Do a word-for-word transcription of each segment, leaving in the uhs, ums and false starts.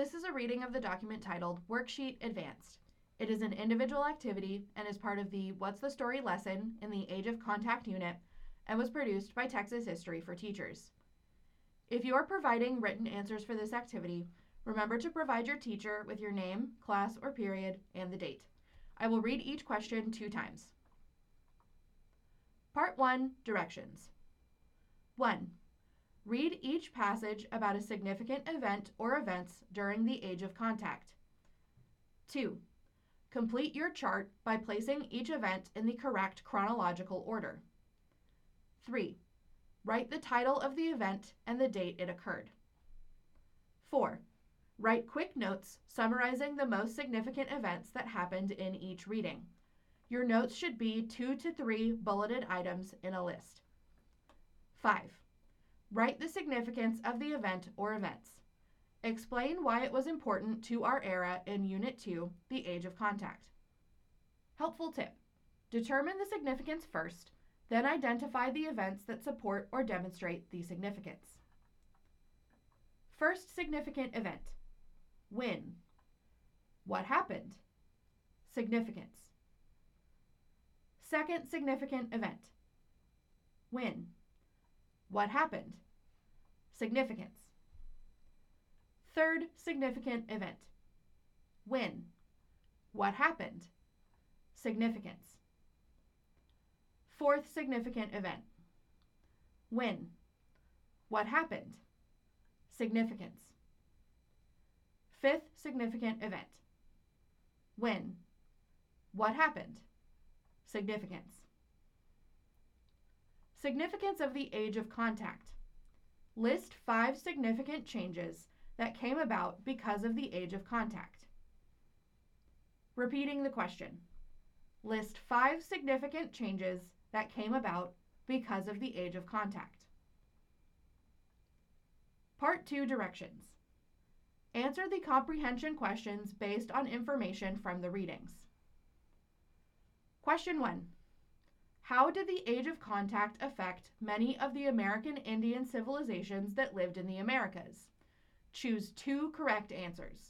This is a reading of the document titled Worksheet Advanced. It is an individual activity and is part of the What's the Story lesson in the Age of Contact unit and was produced by Texas History for Teachers. If you are providing written answers for this activity, remember to provide your teacher with your name, class or period, and the date. I will read each question two times. Part one, Directions. one. Read each passage about a significant event or events during the age of contact. two. Complete your chart by placing each event in the correct chronological order. three. Write the title of the event and the date it occurred. four. Write quick notes summarizing the most significant events that happened in each reading. Your notes should be two to three bulleted items in a list. five. Write the significance of the event or events. Explain why it was important to our era in Unit two, the Age of Contact. Helpful tip. Determine the significance first, then identify the events that support or demonstrate the significance. First significant event. When. What happened? Significance. Second significant event. When. What happened? Significance. Third significant event. When. What happened? Significance. Fourth significant event. When. What happened? Significance. Fifth significant event. When. What happened? Significance. Significance of the age of contact. List five significant changes that came about because of the age of contact. Repeating the question. List five significant changes that came about because of the age of contact. Part two, Directions. Answer the comprehension questions based on information from the readings. Question one. How did the age of contact affect many of the American Indian civilizations that lived in the Americas? Choose two correct answers.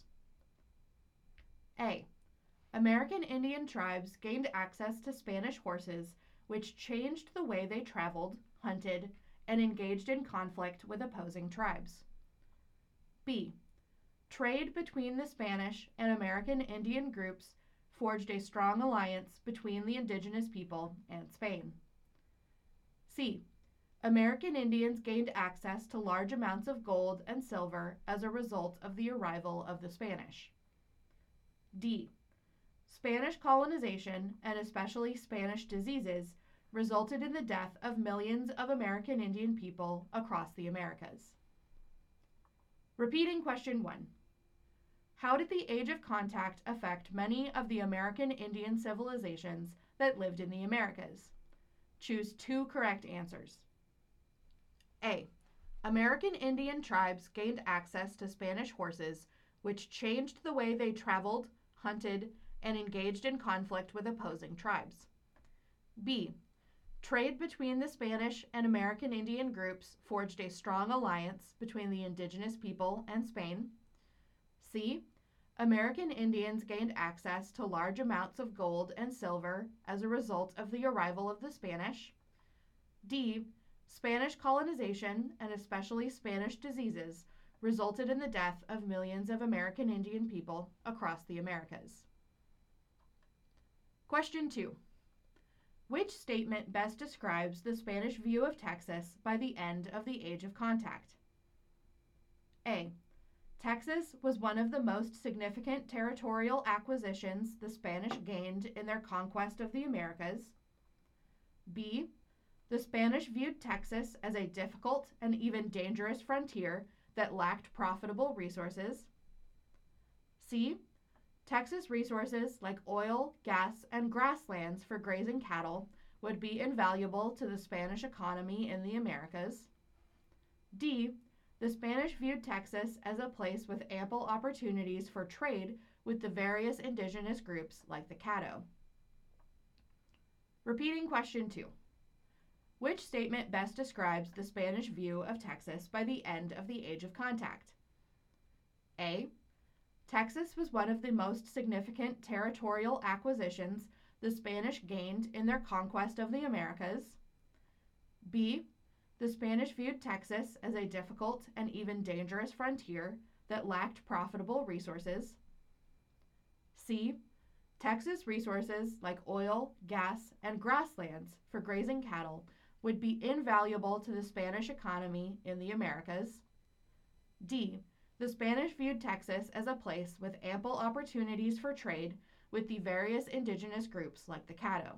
A. American Indian tribes gained access to Spanish horses, which changed the way they traveled, hunted, and engaged in conflict with opposing tribes. B. Trade between the Spanish and American Indian groups forged a strong alliance between the indigenous people and Spain. C. American Indians gained access to large amounts of gold and silver as a result of the arrival of the Spanish. D. Spanish colonization, and especially Spanish diseases, resulted in the death of millions of American Indian people across the Americas. Repeating question one. How did the age of contact affect many of the American Indian civilizations that lived in the Americas? Choose two correct answers. A. American Indian tribes gained access to Spanish horses, which changed the way they traveled, hunted, and engaged in conflict with opposing tribes. B. Trade between the Spanish and American Indian groups forged a strong alliance between the indigenous people and Spain. C. American Indians gained access to large amounts of gold and silver as a result of the arrival of the Spanish. D. Spanish colonization, and especially Spanish diseases, resulted in the death of millions of American Indian people across the Americas. Question two. Which statement best describes the Spanish view of Texas by the end of the Age of Contact? A. Texas was one of the most significant territorial acquisitions the Spanish gained in their conquest of the Americas. B. The Spanish viewed Texas as a difficult and even dangerous frontier that lacked profitable resources. C. Texas resources like oil, gas, and grasslands for grazing cattle would be invaluable to the Spanish economy in the Americas. D. The Spanish viewed Texas as a place with ample opportunities for trade with the various indigenous groups like the Caddo. Repeating question two. Which statement best describes the Spanish view of Texas by the end of the Age of Contact? A. Texas was one of the most significant territorial acquisitions the Spanish gained in their conquest of the Americas. B. The Spanish viewed Texas as a difficult and even dangerous frontier that lacked profitable resources. C. Texas resources like oil, gas, and grasslands for grazing cattle would be invaluable to the Spanish economy in the Americas. D. The Spanish viewed Texas as a place with ample opportunities for trade with the various indigenous groups like the Caddo.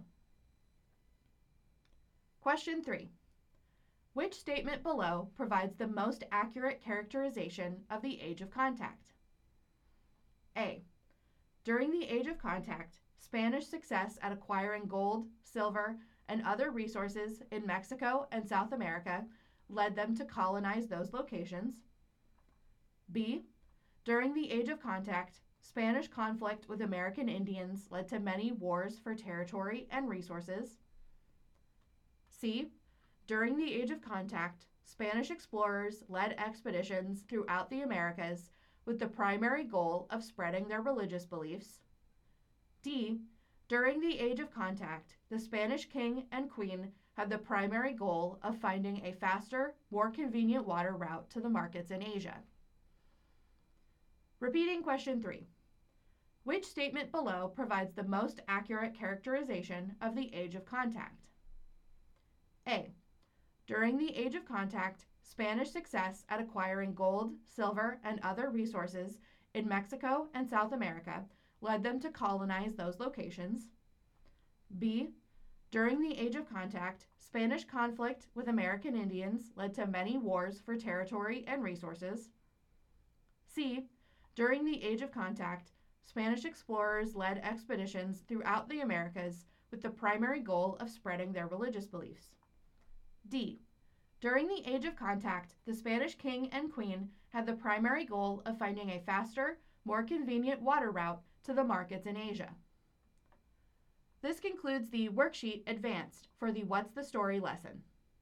Question three. Which statement below provides the most accurate characterization of the Age of Contact? A. During the Age of Contact, Spanish success at acquiring gold, silver, and other resources in Mexico and South America led them to colonize those locations. B. During the Age of Contact, Spanish conflict with American Indians led to many wars for territory and resources. C. During the Age of Contact, Spanish explorers led expeditions throughout the Americas with the primary goal of spreading their religious beliefs. D. During the Age of Contact, the Spanish king and queen had the primary goal of finding a faster, more convenient water route to the markets in Asia. Repeating question three. Which statement below provides the most accurate characterization of the Age of Contact? A. During the Age of Contact, Spanish success at acquiring gold, silver, and other resources in Mexico and South America led them to colonize those locations. B. During the Age of Contact, Spanish conflict with American Indians led to many wars for territory and resources. C. During the Age of Contact, Spanish explorers led expeditions throughout the Americas with the primary goal of spreading their religious beliefs. D. During the Age of Contact, the Spanish king and queen had the primary goal of finding a faster, more convenient water route to the markets in Asia. This concludes the worksheet Advanced for the What's the Story lesson.